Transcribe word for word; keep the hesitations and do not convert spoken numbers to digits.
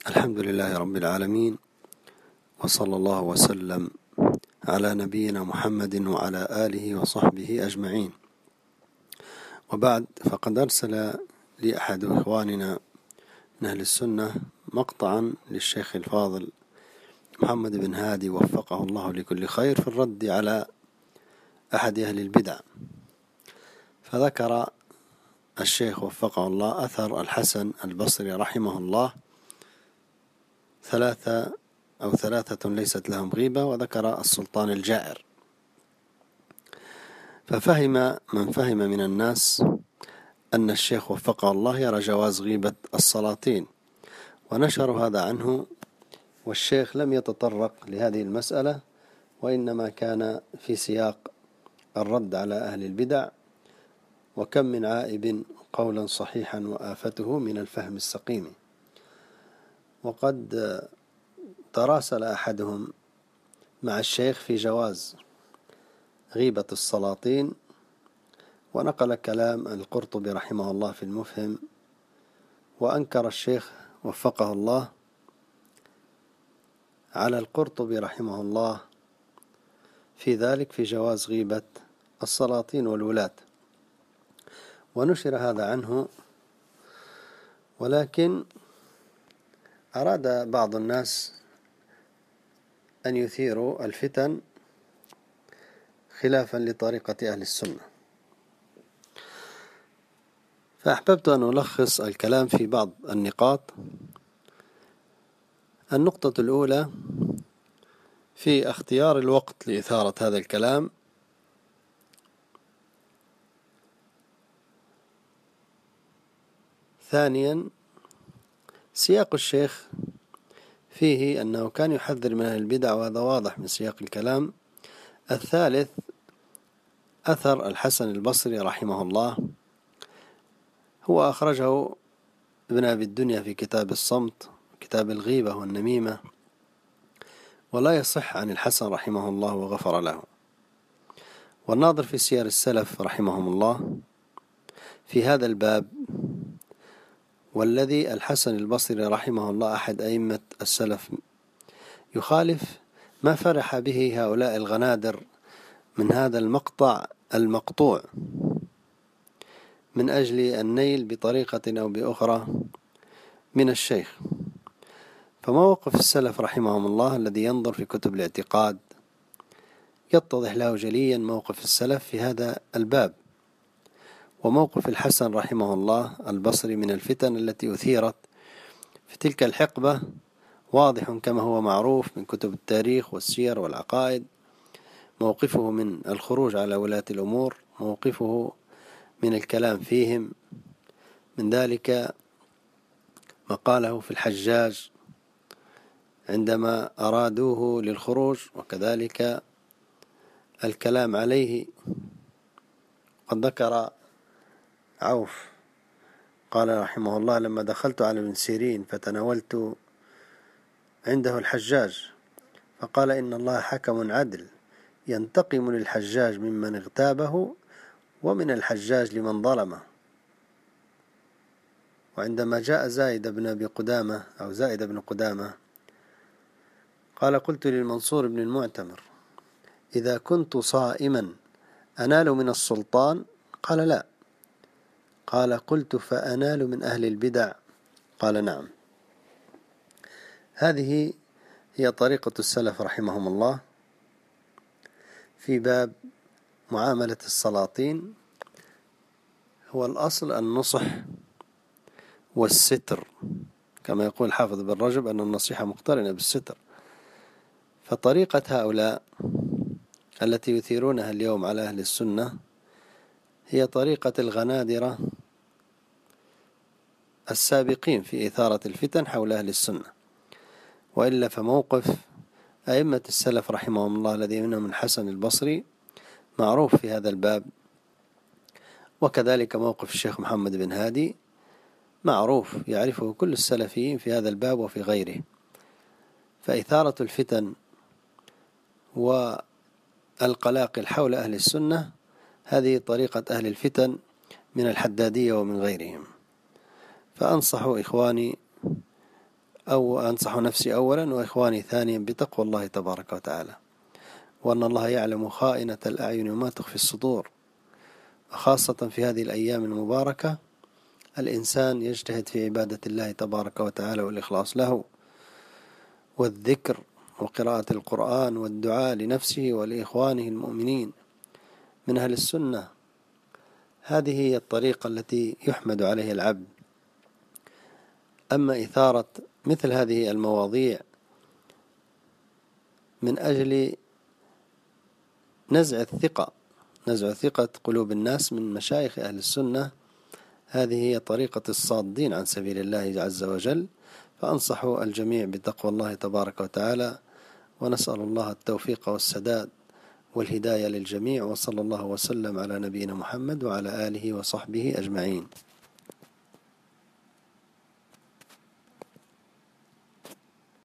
الحمد لله رب العالمين، وصلى الله وسلم على نبينا محمد وعلى آله وصحبه أجمعين. وبعد، فقد أرسل لي أحد إخواننا من أهل السنة مقطعا للشيخ الفاضل محمد بن هادي وفقه الله لكل خير في الرد على أحد أهل البدع. فذكر الشيخ وفقه الله أثر الحسن البصري رحمه الله ثلاثة أو ثلاثة ليست لهم غيبة، وذكر السلطان الجائر. ففهم من فهم من الناس أن الشيخ وفقه الله يرى جواز غيبة السلاطين، ونشروا هذا عنه، والشيخ لم يتطرق لهذه المسألة، وإنما كان في سياق الرد على أهل البدع. وكم من عائب قولا صحيحا وآفته من الفهم السقيم. وقد تراسل أحدهم مع الشيخ في جواز غيبة السلاطين، ونقل كلام القرطبي رحمه الله في المفهم، وأنكر الشيخ وفقه الله على القرطبي رحمه الله في ذلك في جواز غيبة السلاطين والولاة، ونشر هذا عنه. ولكن أراد بعض الناس أن يثيروا الفتن خلافا لطريقة أهل السنة، فأحببت أن ألخص الكلام في بعض النقاط. النقطة الأولى في اختيار الوقت لإثارة هذا الكلام. ثانيا، سياق الشيخ فيه أنه كان يحذر من أهل البدع، وهذا واضح من سياق الكلام. الثالث، أثر الحسن البصري رحمه الله، هو أخرجه ابن أبي الدنيا في كتاب الصمت، كتاب الغيبة والنميمة، ولا يصح عن الحسن رحمه الله وغفر له. والناظر في سير السلف رحمهم الله في هذا الباب، والذي الحسن البصري رحمه الله أحد أئمة السلف، يخالف ما فرح به هؤلاء الغنادر من هذا المقطع المقطوع من أجل النيل بطريقة أو بأخرى من الشيخ. فموقف السلف رحمهم الله الذي ينظر في كتب الاعتقاد يتضح له جليا موقف السلف في هذا الباب، وموقف الحسن رحمه الله البصري من الفتن التي أثيرت في تلك الحقبة واضح كما هو معروف من كتب التاريخ والسير والعقائد. موقفه من الخروج على ولاة الأمور، موقفه من الكلام فيهم، من ذلك ما قاله في الحجاج عندما أرادوه للخروج، وكذلك الكلام عليه. قد ذكر عوف قال رحمه الله: لما دخلت على ابن سيرين فتناولت عنده الحجاج، فقال: إن الله حكم عدل ينتقم للحجاج ممن اغتابه، ومن الحجاج لمن ظلمه. وعندما جاء زائد بن أبي قدامة أو زائد بن قدامة قال: قلت للمنصور بن المعتمر: إذا كنت صائما أنال من السلطان؟ قال: لا. قال: قلت: فأنال من أهل البدع؟ قال: نعم. هذه هي طريقة السلف رحمهم الله في باب معاملة السلاطين. هو الأصل النصح والستر، كما يقول حافظ بن رجب أن النصيحة مقترنة بالستر. فطريقة هؤلاء التي يثيرونها اليوم على أهل السنة هي طريقة الغنادرة السابقين في إثارة الفتن حول أهل السنة. وإلا فموقف أئمة السلف رحمهم الله الذي منهم الحسن البصري معروف في هذا الباب، وكذلك موقف الشيخ محمد بن هادي معروف يعرفه كل السلفيين في هذا الباب وفي غيره. فإثارة الفتن والقلاقل حول أهل السنة هذه طريقة أهل الفتن من الحدادية ومن غيرهم. فأنصح إخواني أو أنصح نفسي أولا وإخواني ثانيا بتقوى الله تبارك وتعالى، وأن الله يعلم خائنة الأعين وما تخفي الصدور. خاصة في هذه الأيام المباركة الإنسان يجتهد في عبادة الله تبارك وتعالى والإخلاص له والذكر وقراءة القرآن والدعاء لنفسه ولإخوانه المؤمنين من أهل السنة. هذه هي الطريقة التي يحمد عليها العبد. أما إثارة مثل هذه المواضيع من أجل نزع الثقة نزع ثقة قلوب الناس من مشايخ أهل السنة، هذه هي طريقة الصادين عن سبيل الله عز وجل. فأنصح الجميع بتقوى الله تبارك وتعالى، ونسأل الله التوفيق والسداد والهداية للجميع، وصلى الله وسلم على نبينا محمد وعلى آله وصحبه أجمعين.